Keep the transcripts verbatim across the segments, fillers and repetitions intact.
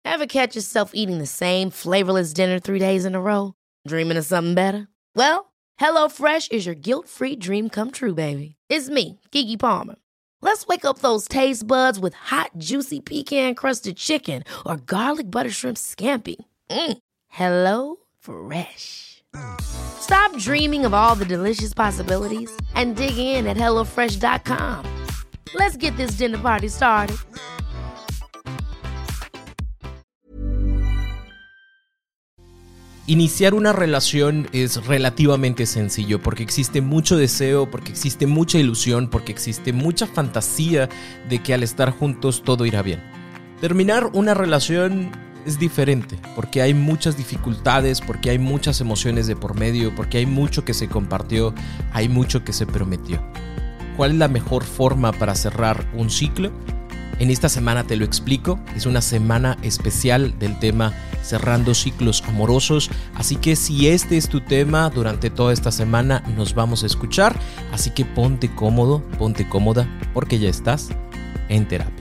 Ever catch yourself eating the same flavorless dinner three days in a row? Dreaming of something better? Well, HelloFresh is your guilt-free dream come true, baby. It's me, Keke Palmer. Let's wake up those taste buds with hot, juicy pecan-crusted chicken or garlic butter shrimp scampi. Mm. Hello Fresh. Stop dreaming of all the delicious possibilities and dig in at hello fresh dot com. Let's get this dinner party started. Iniciar una relación es relativamente sencillo porque existe mucho deseo, porque existe mucha ilusión, porque existe mucha fantasía de que al estar juntos todo irá bien. Terminar una relación es diferente porque hay muchas dificultades, porque hay muchas emociones de por medio, porque hay mucho que se compartió, hay mucho que se prometió. ¿Cuál es la mejor forma para cerrar un ciclo? En esta semana te lo explico, es una semana especial del tema cerrando ciclos amorosos, así que si este es tu tema durante toda esta semana nos vamos a escuchar, así que ponte cómodo, ponte cómoda, porque ya estás en terapia.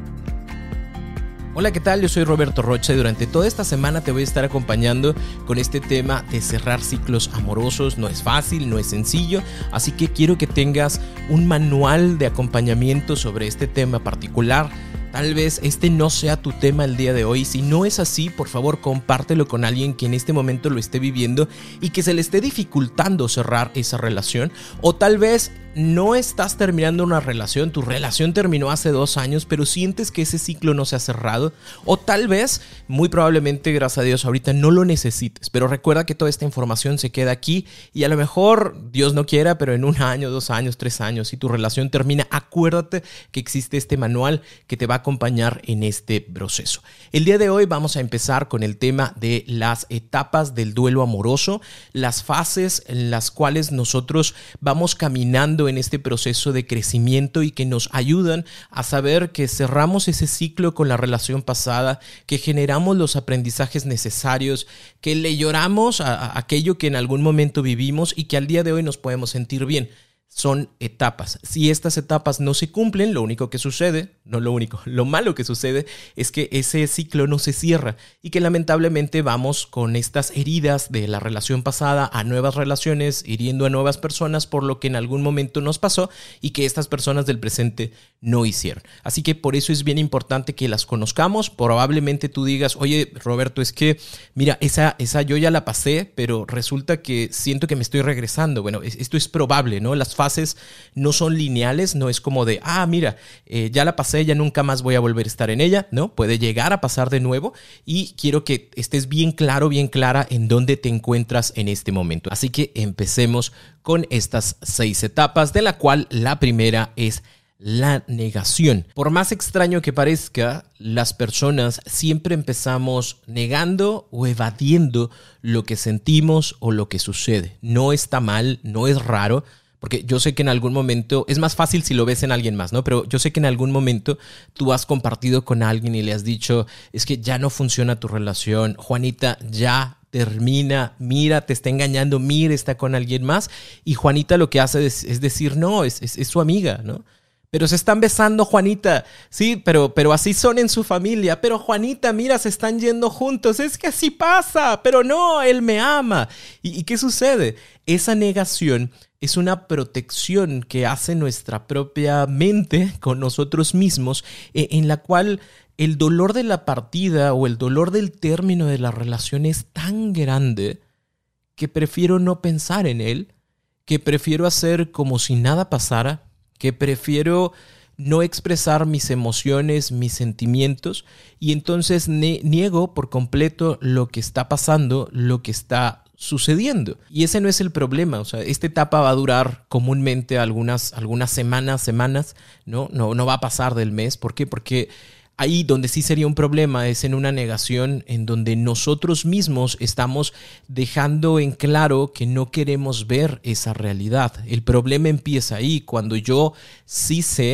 Hola, ¿qué tal? Yo soy Roberto Rocha y durante toda esta semana te voy a estar acompañando con este tema de cerrar ciclos amorosos. No es fácil, no es sencillo, así que quiero que tengas un manual de acompañamiento sobre este tema particular. Tal vez este no sea tu tema el día de hoy. Si no es así, por favor compártelo con alguien que en este momento lo esté viviendo y que se le esté dificultando cerrar esa relación. O tal vez no estás terminando una relación, tu relación terminó hace dos años, pero sientes que ese ciclo no se ha cerrado. O tal vez, muy probablemente, gracias a Dios, ahorita no lo necesites. Pero recuerda que toda esta información se queda aquí y a lo mejor, Dios no quiera, pero en un año, dos años, tres años, si tu relación termina, acuérdate que existe este manual que te va a acompañar en este proceso. El día de hoy vamos a empezar con el tema de las etapas del duelo amoroso, las fases en las cuales nosotros vamos caminando en este proceso de crecimiento y que nos ayudan a saber que cerramos ese ciclo con la relación pasada, que generamos los aprendizajes necesarios, que le lloramos a, a aquello que en algún momento vivimos y que al día de hoy nos podemos sentir bien. Son etapas. Si estas etapas no se cumplen, lo único que sucede, no lo único, lo malo que sucede es que ese ciclo no se cierra y que lamentablemente vamos con estas heridas de la relación pasada a nuevas relaciones, hiriendo a nuevas personas por lo que en algún momento nos pasó y que estas personas del presente no hicieron. Así que por eso es bien importante que las conozcamos. Probablemente tú digas, oye Roberto, es que mira, esa, esa yo ya la pasé, pero resulta que siento que me estoy regresando. Bueno, esto es probable, ¿no? Las fases no son lineales, no es como de, ah, mira, eh, ya la pasé, ya nunca más voy a volver a estar en ella, ¿no? Puede llegar a pasar de nuevo y quiero que estés bien claro, bien clara en dónde te encuentras en este momento. Así que empecemos con estas seis etapas, de la cual la primera es la negación. Por más extraño que parezca, las personas siempre empezamos negando o evadiendo lo que sentimos o lo que sucede. No está mal, no es raro. Porque yo sé que en algún momento, es más fácil si lo ves en alguien más, ¿no? Pero yo sé que en algún momento tú has compartido con alguien y le has dicho, es que ya no funciona tu relación, Juanita, ya termina, mira, te está engañando, mira, está con alguien más. Y Juanita lo que hace es, es decir, no, es, es, es su amiga, ¿no? Pero se están besando, Juanita. Sí, pero, pero así son en su familia. Pero Juanita, mira, se están yendo juntos. Es que así pasa. Pero no, él me ama. ¿Y, y qué sucede? Esa negación es una protección que hace nuestra propia mente con nosotros mismos, en la cual el dolor de la partida o el dolor del término de la relación es tan grande que prefiero no pensar en él, que prefiero hacer como si nada pasara, que prefiero no expresar mis emociones, mis sentimientos, y entonces ne- niego por completo lo que está pasando, lo que está sucediendo. Y ese no es el problema. O sea, esta etapa va a durar comúnmente algunas, algunas semanas, semanas, ¿no? No, no va a pasar del mes. ¿Por qué? Porque ahí donde sí sería un problema es en una negación en donde nosotros mismos estamos dejando en claro que no queremos ver esa realidad. El problema empieza ahí, cuando yo sí sé,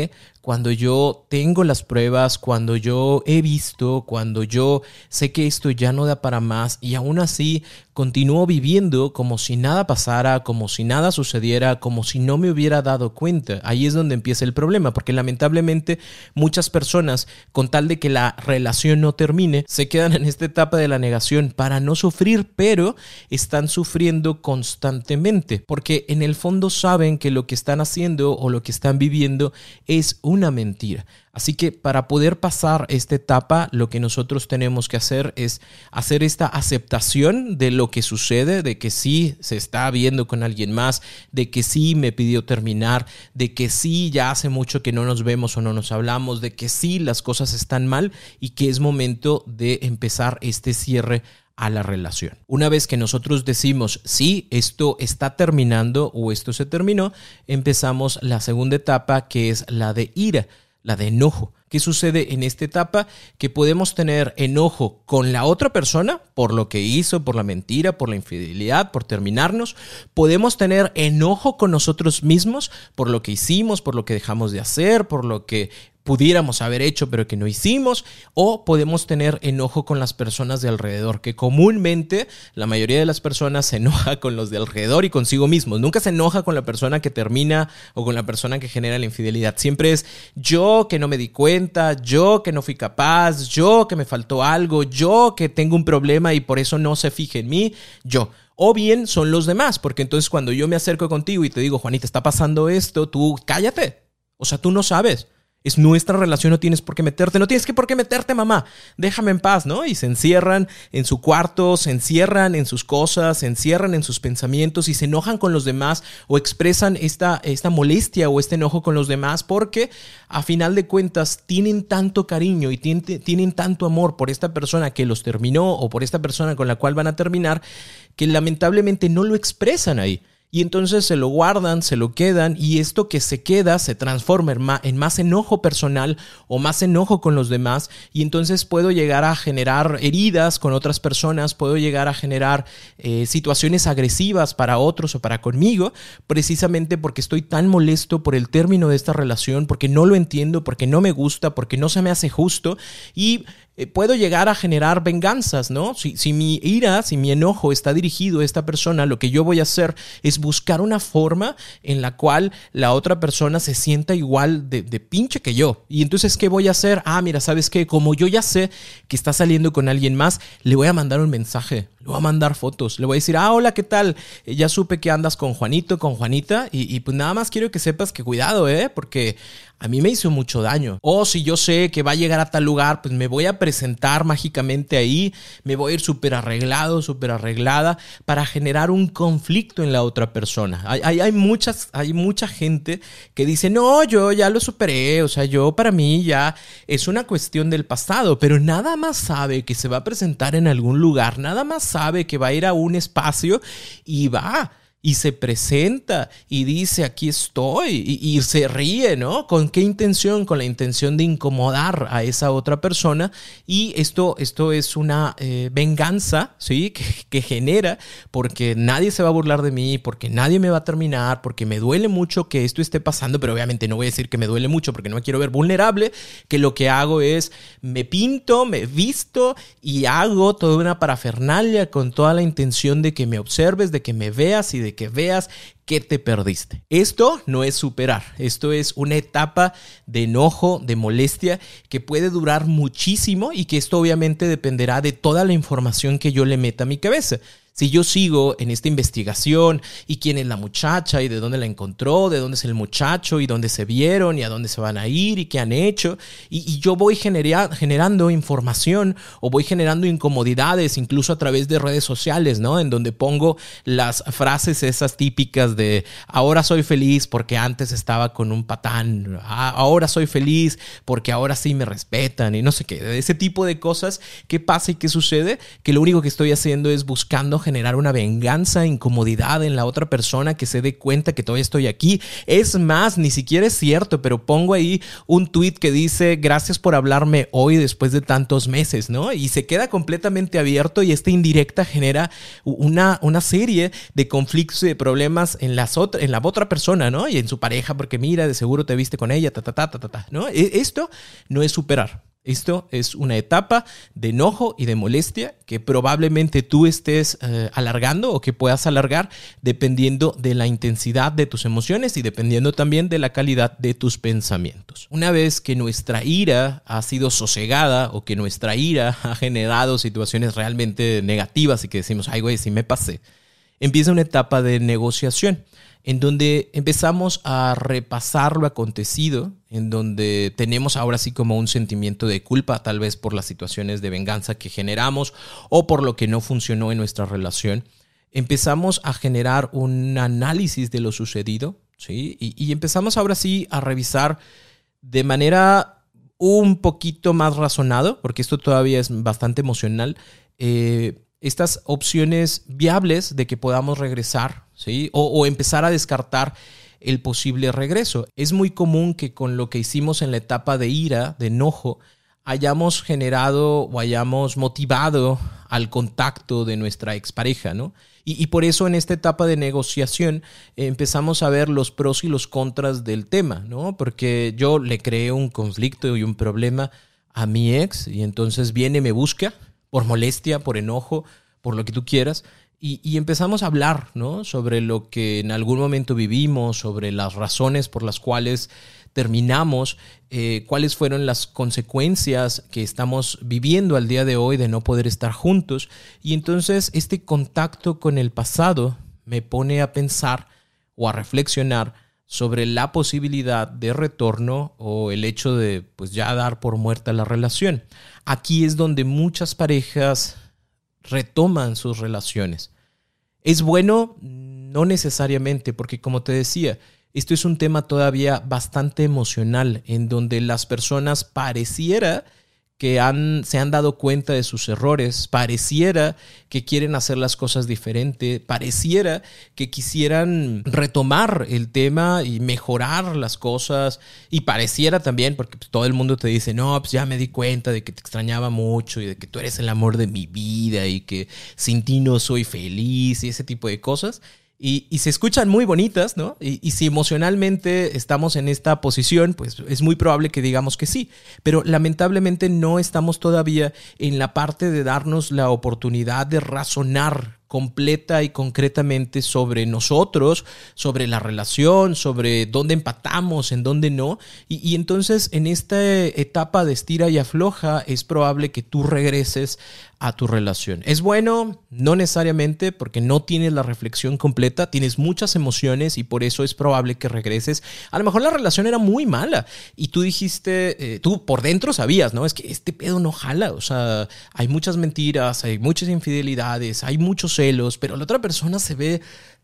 cuando yo tengo las pruebas, cuando yo he visto, cuando yo sé que esto ya no da para más y aún así continúo viviendo como si nada pasara, como si nada sucediera, como si no me hubiera dado cuenta. Ahí es donde empieza el problema, porque lamentablemente muchas personas, con tal de que la relación no termine, se quedan en esta etapa de la negación para no sufrir, pero están sufriendo constantemente, porque en el fondo saben que lo que están haciendo o lo que están viviendo es una mentira. Así que para poder pasar esta etapa, lo que nosotros tenemos que hacer es hacer esta aceptación de lo que sucede, de que sí se está viendo con alguien más, de que sí me pidió terminar, de que sí ya hace mucho que no nos vemos o no nos hablamos, de que sí las cosas están mal y que es momento de empezar este cierre a la relación. Una vez que nosotros decimos sí, esto está terminando o esto se terminó, empezamos la segunda etapa, que es la de ira, la de enojo. ¿Qué sucede en esta etapa? Que podemos tener enojo con la otra persona por lo que hizo, por la mentira, por la infidelidad, por terminarnos. Podemos tener enojo con nosotros mismos por lo que hicimos, por lo que dejamos de hacer, por lo que pudiéramos haber hecho pero que no hicimos, o podemos tener enojo con las personas de alrededor, que comúnmente la mayoría de las personas se enoja con los de alrededor y consigo mismos. Nunca se enoja con la persona que termina o con la persona que genera la infidelidad. Siempre es yo que no me di cuenta, yo que no fui capaz, yo que me faltó algo, yo que tengo un problema y por eso no se fija en mí, yo. O bien son los demás, porque entonces cuando yo me acerco contigo y te digo, Juanita, está pasando esto, tú cállate. O sea, tú no sabes. Es nuestra relación, no tienes por qué meterte. No tienes que por qué meterte, mamá. Déjame en paz, ¿no? Y se encierran en su cuarto, se encierran en sus cosas, se encierran en sus pensamientos y se enojan con los demás o expresan esta, esta molestia o este enojo con los demás porque a final de cuentas tienen tanto cariño y tienen, tienen tanto amor por esta persona que los terminó o por esta persona con la cual van a terminar que lamentablemente no lo expresan ahí. Y entonces se lo guardan, se lo quedan y esto que se queda se transforma en más, en más enojo personal o más enojo con los demás y entonces puedo llegar a generar heridas con otras personas, puedo llegar a generar eh, situaciones agresivas para otros o para conmigo, precisamente porque estoy tan molesto por el término de esta relación, porque no lo entiendo, porque no me gusta, porque no se me hace justo y eh, puedo llegar a generar venganzas, ¿no? Si, si mi ira, si mi enojo está dirigido a esta persona, lo que yo voy a hacer es buscar una forma en la cual la otra persona se sienta igual de, de pinche que yo. Y entonces, ¿qué voy a hacer? Ah, mira, ¿sabes qué? Como yo ya sé que está saliendo con alguien más, le voy a mandar un mensaje, le voy a mandar fotos, le voy a decir, ah, hola, ¿qué tal? Eh, ya supe que andas con Juanito, con Juanita, y, y pues nada más quiero que sepas que cuidado, ¿eh? Porque a mí me hizo mucho daño. O si yo sé que va a llegar a tal lugar, pues me voy a presentar mágicamente ahí, me voy a ir súper arreglado, súper arreglada para generar un conflicto en la otra persona. Hay, hay, hay, muchas, hay mucha gente que dice, no, yo ya lo superé, o sea, yo para mí ya es una cuestión del pasado, pero nada más sabe que se va a presentar en algún lugar, nada más sabe que va a ir a un espacio y va. Y se presenta y dice, aquí estoy, y, y se ríe, ¿no? ¿Con qué intención? Con la intención de incomodar a esa otra persona. Y esto, esto es una eh, venganza, ¿sí? Que, que genera, porque nadie se va a burlar de mí, porque nadie me va a terminar, porque me duele mucho que esto esté pasando, pero obviamente no voy a decir que me duele mucho porque no me quiero ver vulnerable, que lo que hago es, me pinto, me visto y hago toda una parafernalia con toda la intención de que me observes, de que me veas y de que veas que te perdiste. Esto no es superar, esto es una etapa de enojo, de molestia que puede durar muchísimo y que esto obviamente dependerá de toda la información que yo le meta a mi cabeza. Si yo sigo en esta investigación y quién es la muchacha y de dónde la encontró, de dónde es el muchacho y dónde se vieron y a dónde se van a ir y qué han hecho, y, y yo voy genera, generando información o voy generando incomodidades incluso a través de redes sociales, ¿no? En donde pongo las frases esas típicas de ahora soy feliz porque antes estaba con un patán, ahora soy feliz porque ahora sí me respetan y no sé qué, ese tipo de cosas. ¿Qué pasa y qué sucede? Que lo único que estoy haciendo es buscando generar una venganza, incomodidad en la otra persona que se dé cuenta que todavía estoy aquí. Es más, ni siquiera es cierto, pero pongo ahí un tweet que dice gracias por hablarme hoy después de tantos meses, ¿no? Y se queda completamente abierto y esta indirecta genera una, una serie de conflictos y de problemas en, las otra, en la otra persona, ¿no? Y en su pareja, porque mira, de seguro te viste con ella, ta, ta, ta, ta, ta, ¿no? Esto no es superar. Esto es una etapa de enojo y de molestia que probablemente tú estés eh, alargando o que puedas alargar dependiendo de la intensidad de tus emociones y dependiendo también de la calidad de tus pensamientos. Una vez que nuestra ira ha sido sosegada o que nuestra ira ha generado situaciones realmente negativas y que decimos, ay güey, sí me pasé, empieza una etapa de negociación en donde empezamos a repasar lo acontecido, en donde tenemos ahora sí como un sentimiento de culpa, tal vez por las situaciones de venganza que generamos o por lo que no funcionó en nuestra relación. Empezamos a generar un análisis de lo sucedido, ¿sí? Y, y empezamos ahora sí a revisar de manera un poquito más razonada, porque esto todavía es bastante emocional, eh, estas opciones viables de que podamos regresar, ¿sí? O, o empezar a descartar el posible regreso. Es muy común que con lo que hicimos en la etapa de ira, de enojo, hayamos generado o hayamos motivado al contacto de nuestra expareja, ¿no? Y, y por eso en esta etapa de negociación eh, empezamos a ver los pros y los contras del tema, ¿no? Porque yo le creé un conflicto y un problema a mi ex y entonces viene y me busca por molestia, por enojo, por lo que tú quieras, y, y empezamos a hablar, ¿no? Sobre lo que en algún momento vivimos, sobre las razones por las cuales terminamos, eh, cuáles fueron las consecuencias que estamos viviendo al día de hoy de no poder estar juntos. Y entonces este contacto con el pasado me pone a pensar o a reflexionar sobre la posibilidad de retorno o el hecho de pues ya dar por muerta la relación. Aquí es donde muchas parejas retoman sus relaciones. ¿Es bueno? No necesariamente, porque como te decía, esto es un tema todavía bastante emocional, en donde las personas pareciera que han, se han dado cuenta de sus errores, pareciera que quieren hacer las cosas diferente, pareciera que quisieran retomar el tema y mejorar las cosas, y pareciera también, porque pues, todo el mundo te dice, no, pues ya me di cuenta de que te extrañaba mucho y de que tú eres el amor de mi vida y que sin ti no soy feliz y ese tipo de cosas. Y, y se escuchan muy bonitas, ¿no? Y, y si emocionalmente estamos en esta posición, pues es muy probable que digamos que sí. Pero lamentablemente no estamos todavía en la parte de darnos la oportunidad de razonar completa y concretamente sobre nosotros, sobre la relación, sobre dónde empatamos, en dónde no. Y, y entonces en esta etapa de estira y afloja es probable que tú regreses a tu relación. ¿Es bueno? No necesariamente, porque no tienes la reflexión completa, tienes muchas emociones y por eso es probable que regreses. A lo mejor la relación era muy mala y tú dijiste, eh, tú por dentro sabías, ¿no? Es que este pedo no jala, o sea, hay muchas mentiras, hay muchas infidelidades, hay muchos celos, pero la otra persona se ve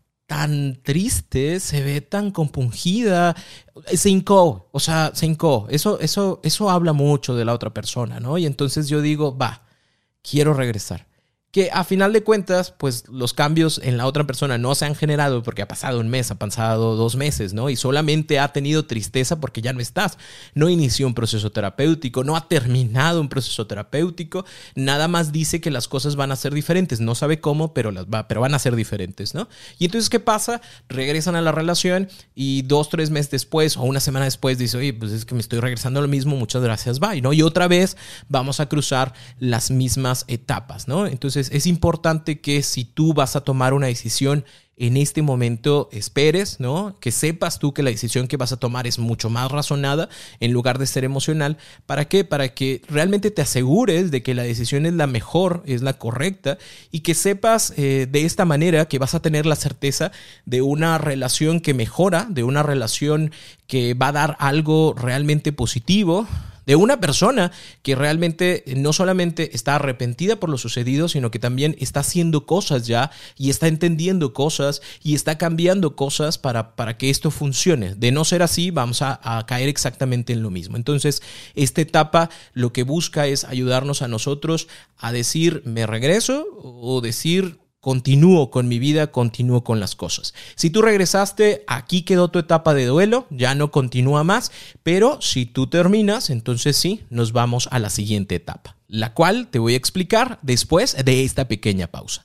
tan triste, se ve tan compungida, se hincó, o sea, se hincó. Eso, eso, eso habla mucho de la otra persona, ¿no? Y entonces yo digo, va, quiero regresar. Que a final de cuentas, pues los cambios en la otra persona no se han generado porque ha pasado un mes, ha pasado dos meses, ¿no? Y solamente ha tenido tristeza porque ya no estás. No inició un proceso terapéutico, no ha terminado un proceso terapéutico, nada más dice que las cosas van a ser diferentes. No sabe cómo, pero, las va, pero van a ser diferentes, ¿no? Y entonces, ¿qué pasa? Regresan a la relación y dos, tres meses después o una semana después dice, oye, pues es que me estoy regresando a lo mismo, muchas gracias, bye, ¿no? Y otra vez vamos a cruzar las mismas etapas, ¿no? Entonces, es importante que si tú vas a tomar una decisión en este momento, esperes, ¿no? Que sepas tú que la decisión que vas a tomar es mucho más razonada en lugar de ser emocional. ¿Para qué? Para que realmente te asegures de que la decisión es la mejor, es la correcta y que sepas eh, de esta manera que vas a tener la certeza de una relación que mejora, de una relación que va a dar algo realmente positivo, de una persona que realmente no solamente está arrepentida por lo sucedido, sino que también está haciendo cosas ya y está entendiendo cosas y está cambiando cosas para, para que esto funcione. De no ser así, vamos a, a caer exactamente en lo mismo. Entonces, esta etapa lo que busca es ayudarnos a nosotros a decir, me regreso, o decir, continúo con mi vida, continúo con las cosas. Si tú regresaste, aquí quedó tu etapa de duelo, ya no continúa más, pero si tú terminas, entonces sí, nos vamos a la siguiente etapa, la cual te voy a explicar después de esta pequeña pausa.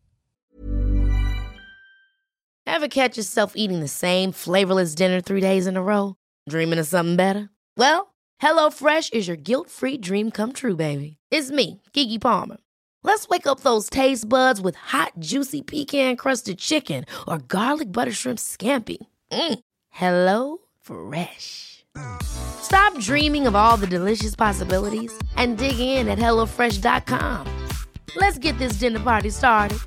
Ever catch yourself eating the same flavorless dinner three days in a row? Dreaming of something better? Well, HelloFresh is your guilt-free dream come true, baby. It's me, Keke Palmer. Let's wake up those taste buds with hot, juicy pecan-crusted chicken or garlic butter shrimp scampi. Mm. Hello Fresh. Stop dreaming of all the delicious possibilities and dig in at hello fresh dot com. Let's get this dinner party started.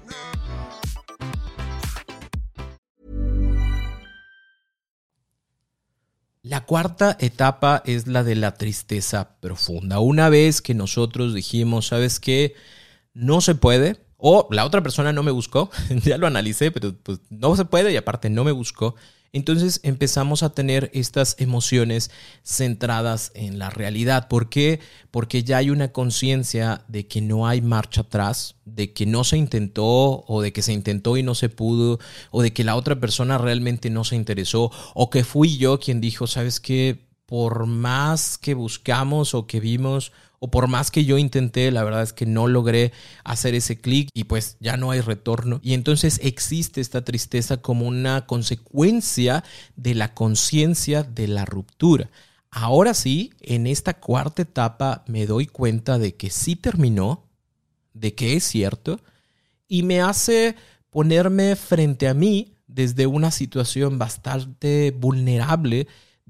La cuarta etapa es la de la tristeza profunda. Una vez que nosotros dijimos, ¿sabes qué? No se puede, o la otra persona no me buscó, ya lo analicé, pero pues no se puede y aparte no me buscó. Entonces empezamos a tener estas emociones centradas en la realidad. ¿Por qué? Porque ya hay una conciencia de que no hay marcha atrás, de que no se intentó o de que se intentó y no se pudo, o de que la otra persona realmente no se interesó, o que fui yo quien dijo, ¿sabes qué? Por más que buscamos o que vimos, o por más que yo intenté, la verdad es que no logré hacer ese clic y pues ya no hay retorno. Y entonces existe esta tristeza como una consecuencia de la conciencia de la ruptura. Ahora sí, en esta cuarta etapa me doy cuenta de que sí terminó, de que es cierto, y me hace ponerme frente a mí desde una situación bastante vulnerable,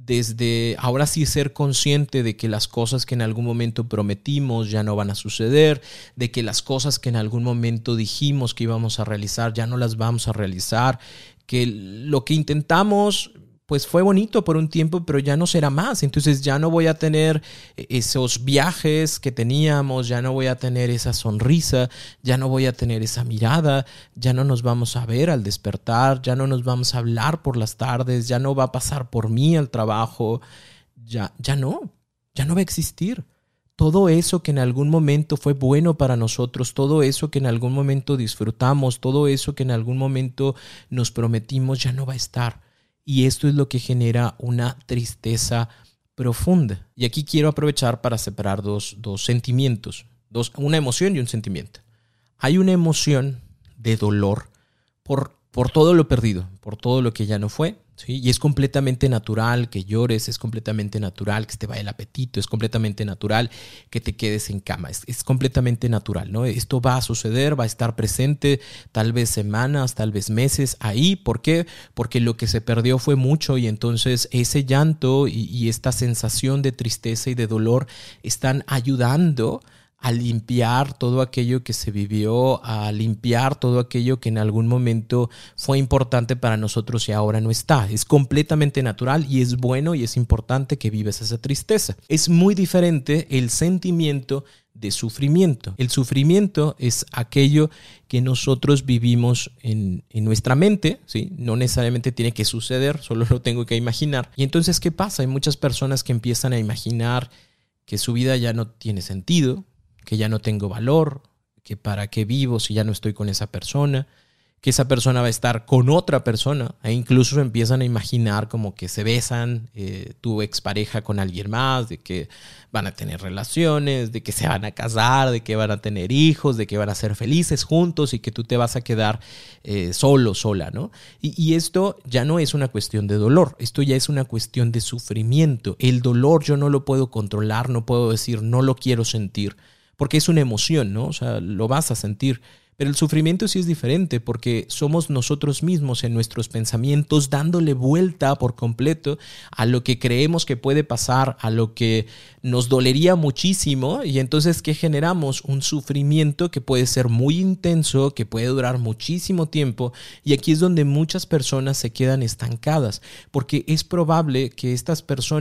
desde ahora sí ser consciente de que las cosas que en algún momento prometimos ya no van a suceder, de que las cosas que en algún momento dijimos que íbamos a realizar ya no las vamos a realizar, que lo que intentamos pues fue bonito por un tiempo, pero ya no será más. Entonces ya no voy a tener esos viajes que teníamos, ya no voy a tener esa sonrisa, ya no voy a tener esa mirada, ya no nos vamos a ver al despertar, ya no nos vamos a hablar por las tardes, ya no va a pasar por mí al trabajo, ya, ya no, ya no va a existir. Todo eso que en algún momento fue bueno para nosotros, todo eso que en algún momento disfrutamos, todo eso que en algún momento nos prometimos ya no va a estar. Y esto es lo que genera una tristeza profunda. Y aquí quiero aprovechar para separar dos, dos sentimientos, dos, una emoción y un sentimiento. Hay una emoción de dolor por, por todo lo perdido, por todo lo que ya no fue, ¿sí? Y es completamente natural que llores, es completamente natural que se te vaya el apetito, es completamente natural que te quedes en cama, es, es completamente natural, ¿no? Esto va a suceder, va a estar presente tal vez semanas, tal vez meses ahí. ¿Por qué? Porque lo que se perdió fue mucho y entonces ese llanto y, y esta sensación de tristeza y de dolor están ayudando a limpiar todo aquello que se vivió, a limpiar todo aquello que en algún momento fue importante para nosotros y ahora no está. Es completamente natural y es bueno y es importante que vivas esa tristeza. Es muy diferente el sentimiento de sufrimiento. El sufrimiento es aquello que nosotros vivimos en, en nuestra mente, ¿sí? No necesariamente tiene que suceder, solo lo tengo que imaginar. Y entonces, ¿qué pasa? Hay muchas personas que empiezan a imaginar que su vida ya no tiene sentido, que ya no tengo valor, que para qué vivo si ya no estoy con esa persona, que esa persona va a estar con otra persona, e incluso empiezan a imaginar como que se besan, eh, tu expareja con alguien más, de que van a tener relaciones, de que se van a casar, de que van a tener hijos, de que van a ser felices juntos y que tú te vas a quedar eh, solo, sola, ¿no? Y, y esto ya no es una cuestión de dolor, esto ya es una cuestión de sufrimiento. El dolor yo no lo puedo controlar, no puedo decir no lo quiero sentir, porque es una emoción, ¿no? O sea, lo vas a sentir. Pero el sufrimiento sí es diferente porque somos nosotros mismos en nuestros pensamientos dándole vuelta por completo a lo que creemos que puede pasar, a lo que nos dolería muchísimo, y entonces ¿qué generamos? Un sufrimiento que puede ser muy intenso, que puede durar muchísimo tiempo, y aquí es donde muchas personas se quedan estancadas porque es probable que estas personas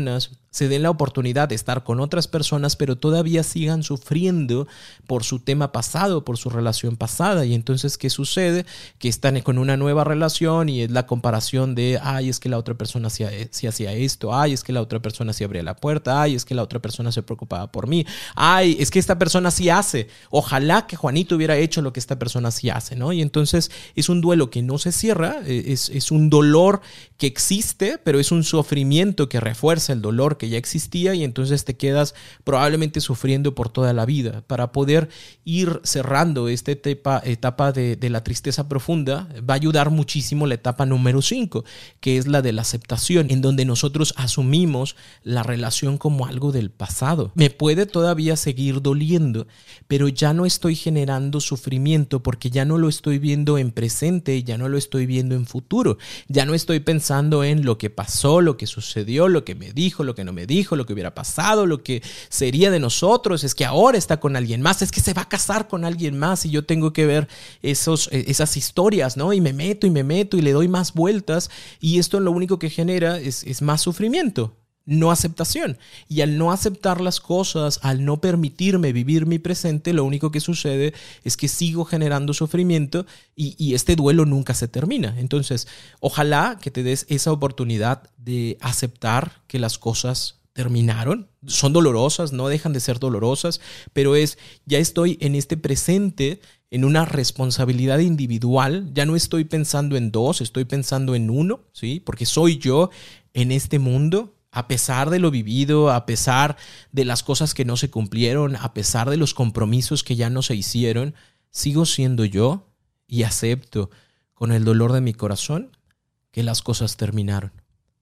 se den la oportunidad de estar con otras personas, pero todavía sigan sufriendo por su tema pasado, por su relación pasada. Y entonces, ¿qué sucede? Que están con una nueva relación y es la comparación de, ay, es que la otra persona hacía, sí hacía esto, ay, es que la otra persona sí abría la puerta, ay, es que la otra persona se preocupaba por mí, ay, es que esta persona sí hace, ojalá que Juanito hubiera hecho lo que esta persona sí hace, ¿no? Y entonces es un duelo que no se cierra, es, es un dolor que existe, pero es un sufrimiento que refuerza el dolor que ya existía y entonces te quedas probablemente sufriendo por toda la vida. Para poder ir cerrando esta etapa, etapa de, de la tristeza profunda, va a ayudar muchísimo la etapa número cinco, que es la de la aceptación, en donde nosotros asumimos la relación como algo del pasado. Me puede todavía seguir doliendo, pero ya no estoy generando sufrimiento porque ya no lo estoy viendo en presente, ya no lo estoy viendo en futuro, ya no estoy pensando en lo que pasó, lo que sucedió, lo que me dijo, lo que no me dijo, lo que hubiera pasado, lo que sería de nosotros, es que ahora está con alguien más, es que se va a casar con alguien más y yo tengo que ver esos, esas historias, ¿no? Y me meto y me meto y le doy más vueltas y esto lo único que genera es, es más sufrimiento. No aceptación. Y al no aceptar las cosas, al no permitirme vivir mi presente, lo único que sucede es que sigo generando sufrimiento y, y este duelo nunca se termina. Entonces, ojalá que te des esa oportunidad de aceptar que las cosas terminaron. Son dolorosas, no dejan de ser dolorosas, pero es, ya estoy en este presente, en una responsabilidad individual. Ya no estoy pensando en dos, estoy pensando en uno, ¿sí? Porque soy yo en este mundo. A pesar de lo vivido, a pesar de las cosas que no se cumplieron, a pesar de los compromisos que ya no se hicieron, sigo siendo yo y acepto con el dolor de mi corazón que las cosas terminaron.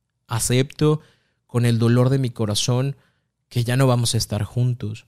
Acepto con el dolor de mi corazón que ya no vamos a estar juntos.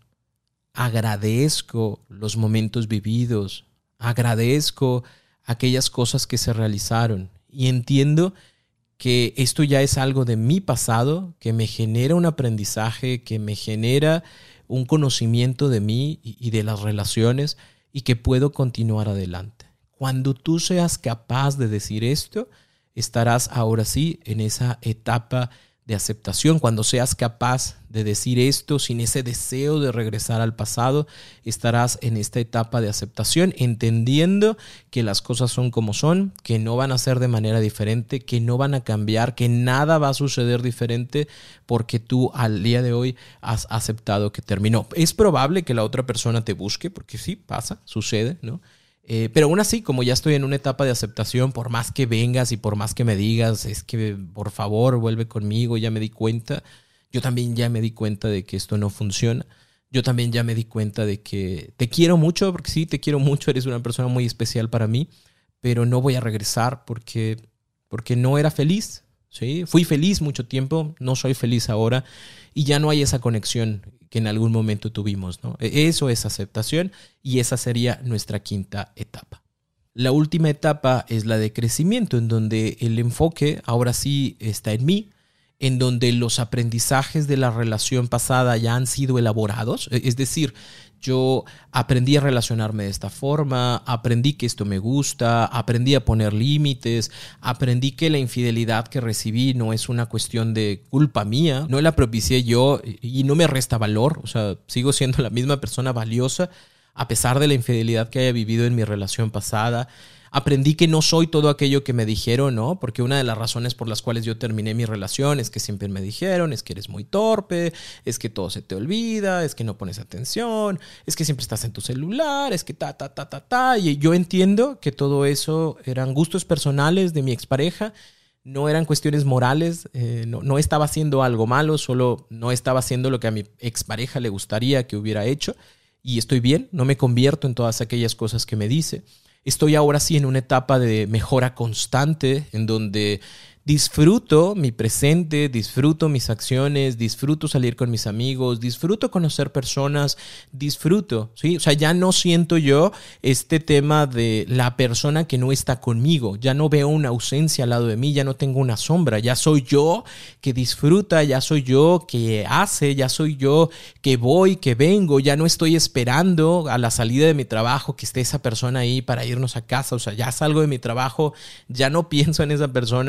Agradezco los momentos vividos, agradezco aquellas cosas que se realizaron y entiendo que esto ya es algo de mi pasado, que me genera un aprendizaje, que me genera un conocimiento de mí y de las relaciones y que puedo continuar adelante. Cuando tú seas capaz de decir esto, estarás ahora sí en esa etapa de aceptación. Cuando seas capaz de decir esto sin ese deseo de regresar al pasado, estarás en esta etapa de aceptación, entendiendo que las cosas son como son, que no van a ser de manera diferente, que no van a cambiar, que nada va a suceder diferente porque tú al día de hoy has aceptado que terminó. Es probable que la otra persona te busque, porque sí, pasa, sucede, ¿no? Eh, pero aún así, como ya estoy en una etapa de aceptación, por más que vengas y por más que me digas, es que por favor vuelve conmigo, ya me di cuenta, yo también ya me di cuenta de que esto no funciona. Yo también ya me di cuenta de que te quiero mucho, porque sí, te quiero mucho, eres una persona muy especial para mí, pero no voy a regresar porque, porque no era feliz, ¿sí? Fui feliz mucho tiempo, no soy feliz ahora y ya no hay esa conexión que en algún momento tuvimos, ¿no? Eso es aceptación y esa sería nuestra quinta etapa. La última etapa es la de crecimiento, en donde el enfoque ahora sí está en mí, en donde los aprendizajes de la relación pasada ya han sido elaborados, es decir, yo aprendí a relacionarme de esta forma, aprendí que esto me gusta, aprendí a poner límites, aprendí que la infidelidad que recibí no es una cuestión de culpa mía, no la propicié yo y no me resta valor, o sea, sigo siendo la misma persona valiosa a pesar de la infidelidad que haya vivido en mi relación pasada. Aprendí que no soy todo aquello que me dijeron, ¿no? Porque una de las razones por las cuales yo terminé mi relación es que siempre me dijeron, es que eres muy torpe, es que todo se te olvida, es que no pones atención, es que siempre estás en tu celular, es que ta, ta, ta, ta, ta. Y yo entiendo que todo eso eran gustos personales de mi expareja, no eran cuestiones morales, eh, no, no estaba haciendo algo malo, solo no estaba haciendo lo que a mi expareja le gustaría que hubiera hecho. Y estoy bien, no me convierto en todas aquellas cosas que me dice. Estoy ahora sí en una etapa de mejora constante en donde disfruto mi presente, disfruto mis acciones, disfruto salir con mis amigos, disfruto conocer personas, disfruto, ¿sí? O sea, ya no siento yo este tema de la persona que no está conmigo, ya no veo una ausencia al lado de mí, ya no tengo una sombra, ya soy yo que disfruta, ya soy yo que hace, ya soy yo que voy, que vengo, ya no estoy esperando a la salida de mi trabajo que esté esa persona ahí para irnos a casa, o sea, ya salgo de mi trabajo, ya no pienso en esa persona y me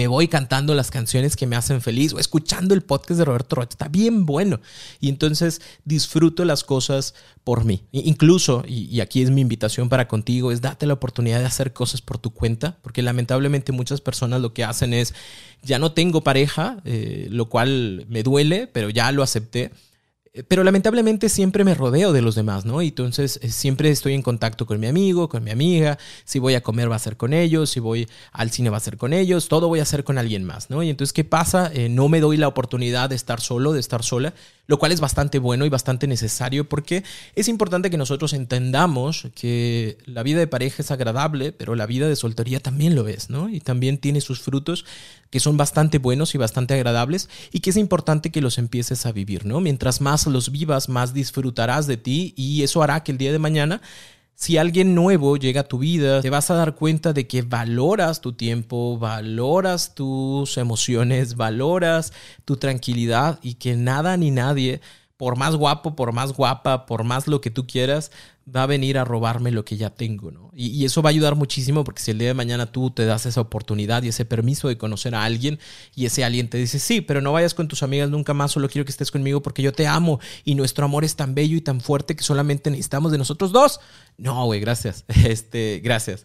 voy cantando las canciones que me hacen feliz o escuchando el podcast de Roberto Rocha. Está bien bueno. Y entonces disfruto las cosas por mí. Incluso, y, y aquí es mi invitación para contigo, es date la oportunidad de hacer cosas por tu cuenta, porque lamentablemente muchas personas lo que hacen es, ya no tengo pareja, eh, lo cual me duele, pero ya lo acepté. Pero lamentablemente siempre me rodeo de los demás, ¿no? Y entonces eh, siempre estoy en contacto con mi amigo, con mi amiga. Si voy a comer va a ser con ellos, si voy al cine va a ser con ellos, todo voy a hacer con alguien más, ¿no? Y entonces, ¿qué pasa? Eh, no me doy la oportunidad de estar solo, de estar sola, lo cual es bastante bueno y bastante necesario porque es importante que nosotros entendamos que la vida de pareja es agradable, pero la vida de soltería también lo es, ¿no? Y también tiene sus frutos que son bastante buenos y bastante agradables y que es importante que los empieces a vivir, ¿no? Mientras más los vivas, más disfrutarás de ti y eso hará que el día de mañana, si alguien nuevo llega a tu vida, te vas a dar cuenta de que valoras tu tiempo, valoras tus emociones, valoras tu tranquilidad y que nada ni nadie, por más guapo, por más guapa, por más lo que tú quieras, va a venir a robarme lo que ya tengo, ¿no? Y, y eso va a ayudar muchísimo porque si el día de mañana tú te das esa oportunidad y ese permiso de conocer a alguien y ese alguien te dice, sí, pero no vayas con tus amigas nunca más, solo quiero que estés conmigo porque yo te amo y nuestro amor es tan bello y tan fuerte que solamente necesitamos de nosotros dos. No, güey, gracias. Este, gracias.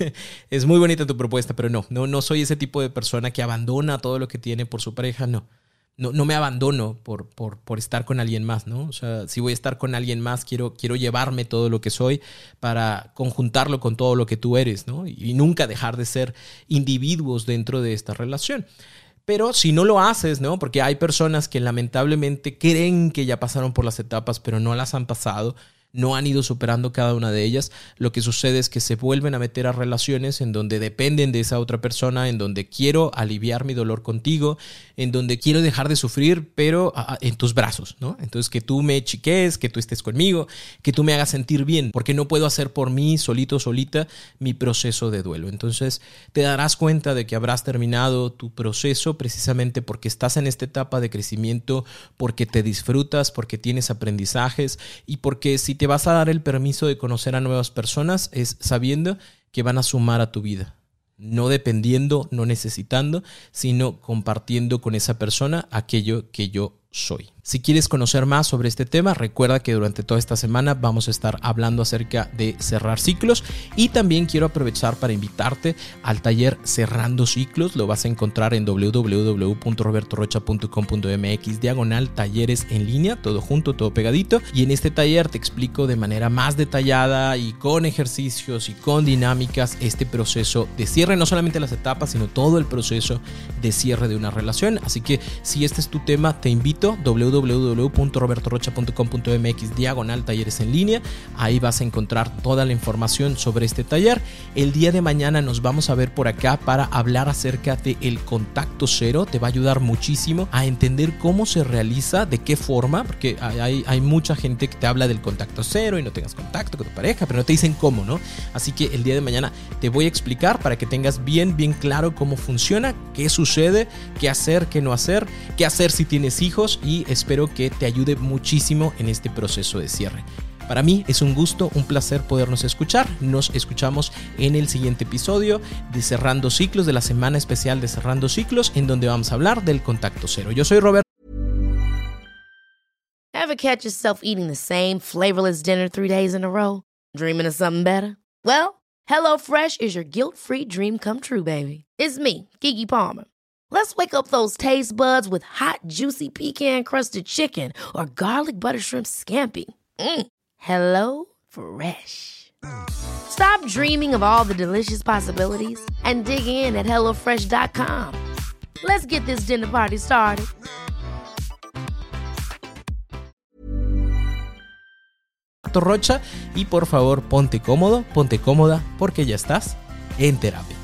Es muy bonita tu propuesta, pero no, no, no soy ese tipo de persona que abandona todo lo que tiene por su pareja, no. No, no me abandono por, por, por estar con alguien más, ¿no? O sea, si voy a estar con alguien más, quiero, quiero llevarme todo lo que soy para conjuntarlo con todo lo que tú eres, ¿no? Y, y nunca dejar de ser individuos dentro de esta relación. Pero si no lo haces, ¿no? Porque hay personas que lamentablemente creen que ya pasaron por las etapas, pero no las han pasado. No han ido superando cada una de ellas. Lo que sucede es que se vuelven a meter a relaciones en donde dependen de esa otra persona, en donde quiero aliviar mi dolor contigo, en donde quiero dejar de sufrir, pero a, a, en tus brazos, ¿no? Entonces que tú me chiques, que tú estés conmigo, que tú me hagas sentir bien, porque no puedo hacer por mí, solito, solita, mi proceso de duelo. Entonces te darás cuenta de que habrás terminado tu proceso precisamente porque estás en esta etapa de crecimiento, porque te disfrutas, porque tienes aprendizajes y porque si te vas a dar el permiso de conocer a nuevas personas es sabiendo que van a sumar a tu vida. No dependiendo, no necesitando, sino compartiendo con esa persona aquello que yo soy. Si quieres conocer más sobre este tema, recuerda que durante toda esta semana vamos a estar hablando acerca de cerrar ciclos y también quiero aprovechar para invitarte al taller Cerrando Ciclos. Lo vas a encontrar en w w w punto roberto rocha punto com punto m x diagonal talleres en línea, todo junto, todo pegadito. Y en este taller te explico de manera más detallada y con ejercicios y con dinámicas este proceso de cierre, no solamente las etapas, sino todo el proceso de cierre de una relación. Así que si este es tu tema, te invito w w w punto roberto rocha punto com punto m x diagonal talleres en línea. Ahí vas a encontrar toda la información sobre este taller. El día de mañana nos vamos a ver por acá para hablar acerca del contacto cero. Te va a ayudar muchísimo a entender cómo se realiza, de qué forma, porque hay, hay mucha gente que te habla del contacto cero y no tengas contacto con tu pareja, pero no te dicen cómo, ¿no? Así que el día de mañana te voy a explicar para que tengas bien, bien claro cómo funciona, qué sucede, qué hacer, qué no hacer, qué hacer si tienes hijos, y espero que te ayude muchísimo en este proceso de cierre. Para mí es un gusto, un placer podernos escuchar. Nos escuchamos en el siguiente episodio de Cerrando Ciclos, de la semana especial de Cerrando Ciclos, en donde vamos a hablar del contacto cero. Yo soy Roberto. Ever catch yourself eating the same flavorless dinner three days in a row? Dreaming of something better? Well, HelloFresh is your guilt-free dream come true, baby. It's me, Keke Palmer. Let's wake up those taste buds with hot, juicy pecan-crusted chicken or garlic butter shrimp scampi. Mm. Hello Fresh. Stop dreaming of all the delicious possibilities and dig in at hello fresh dot com. Let's get this dinner party started. Rocha, y por favor ponte cómodo, ponte cómoda porque ya estás en terapia.